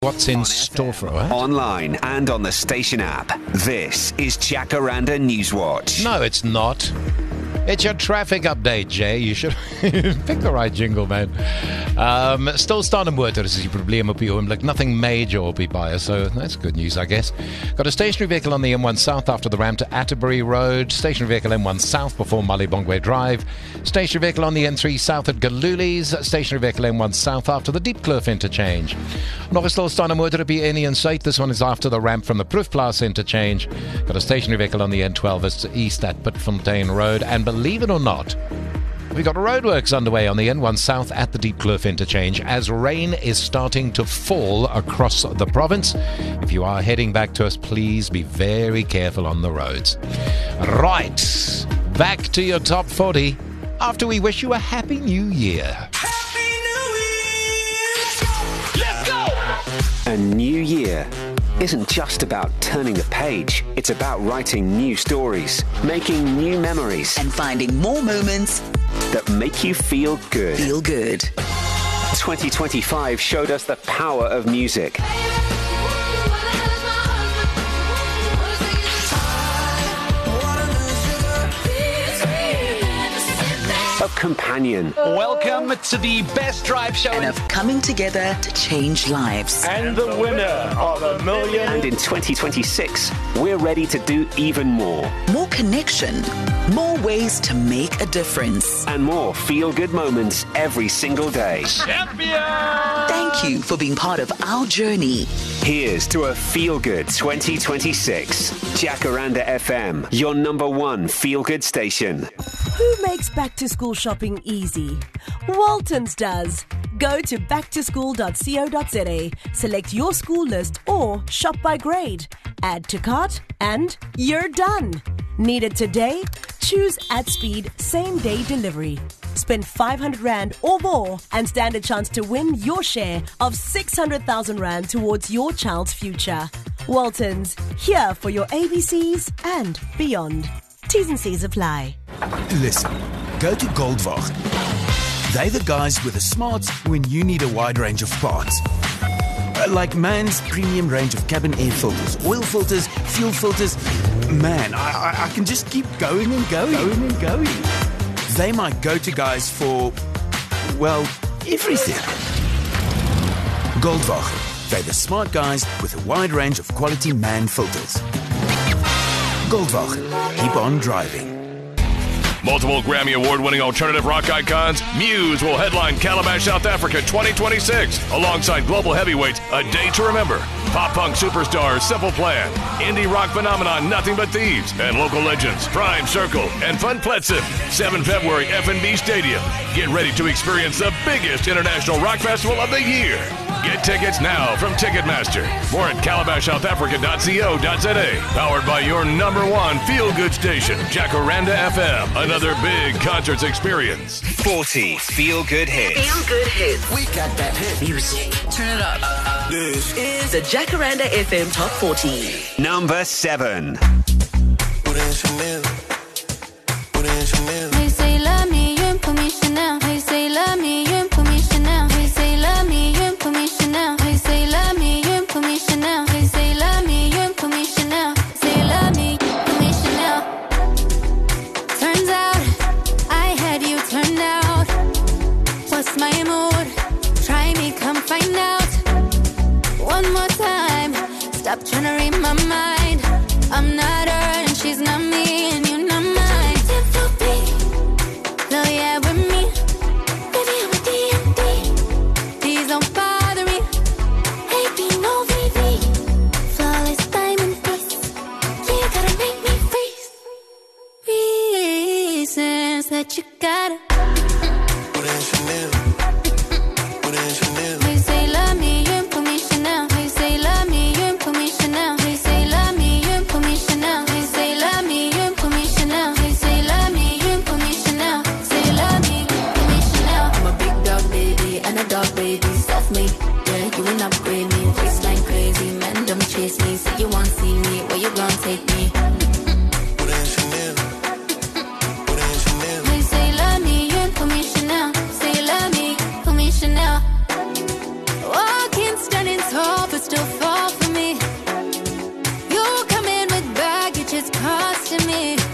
What's in store for us? Online and on the station app. This is Jacaranda Newswatch. No, it's not. It's your traffic update, Jay. You should pick the right jingle, man. Stil staan 'n motor is die probleem op die oomblik. Nothing major op die baie, so that's good news, I guess. Got a stationary vehicle on the M1 South after the ramp to Atterbury Road. Stationary vehicle M1 South before Malibongwe Drive. Stationary vehicle on the N3 South at Galuli's. Stationary vehicle M1 South after the Diepkloof interchange. Nog 'n stil staan 'n motor op die N1 Suid. This one is after the ramp from the Proefplaas interchange. Got a stationary vehicle on the N12 east at Pitfontein Road. And believe it or not, we've got roadworks underway on the N1 South at the Diepkloof interchange as rain is starting to fall across the province. If you are heading back to us, please be very careful on the roads. Right, back to your top 40 after we wish you a Happy New Year. Happy New Year! Let's go! A new year isn't just about turning a page. It's about writing new stories, making new memories, and finding more moments that make you feel good. 2025 showed us the power of music. Of companion. Welcome to the Best Drive Show. And of coming together to change lives. And the winner of $1 million. And in 2026, we're ready to do even more. More connection. More ways to make a difference. And more feel-good moments every single day. Champion! Thank you for being part of our journey. Here's to a feel-good 2026. Jacaranda FM, your number one feel-good station. Who makes back-to-school shopping easy? Waltons does. Go to backtoschool.co.za, select your school list or shop by grade, add to cart, and you're done. Need it today? Choose at speed same-day delivery. Spend 500 Rand or more and stand a chance to win your share of 600,000 Rand towards your child's future. Waltons, here for your ABCs and beyond. T's and C's apply. Listen, go to Goldwagen. They're the guys with the smarts when you need a wide range of parts. Like Man's premium range of cabin air filters, oil filters, fuel filters. Man, I can just keep going and going. They my go-to guys for, well, everything. Goldwagen. They're the smart guys with a wide range of quality MAN filters. Goldwagen. Keep on driving. Multiple Grammy Award-winning alternative rock icons, Muse will headline Calabash, South Africa 2026, alongside global heavyweights A Day to Remember, pop-punk superstars Simple Plan, indie rock phenomenon Nothing But Thieves, and local legends Prime Circle and Fun Pletson. 7 February, F&B Stadium. Get ready to experience the biggest international rock festival of the year. Get tickets now from Ticketmaster. More at calabashsouthafrica.co.za. Powered by your number one feel-good station, Jacaranda FM. Another big concerts experience. 40 feel-good hits. Feel-good hits. We got that hit music. Turn it up. This is the Jacaranda FM Top 40. Number 7. They say love me, you put me Chanel. They say love me, you put me Chanel. They say love me, you put me Chanel. They say love me, you put me Chanel. They say love me, you put me Chanel. Say love me, put me Chanel. Turns out I had you turned out. What's my mood? Try me, come find out. One more time. Stop trying to read my mind. I'm not her and she's not me and you're not mine. No, yeah, with me. Baby, I'm a DMD. Please don't bother me. Baby, no VV. Flawless diamond face. You gotta make me freeze. Reasons that you gotta. They say love me, you put me Chanel. They say love me, you put me Chanel. They say love me, you put me Chanel. They say love me, you put me Chanel. They say love me, you put me Chanel. Say love me, put me Chanel. I'm a big dog baby and a dog baby. Soft me, yeah, you will upgrade me. Waistline crazy, man, don't chase me. Say you want see me, where you gon' take me? They say love me, still fall for me. You come in with baggage, it's costing me.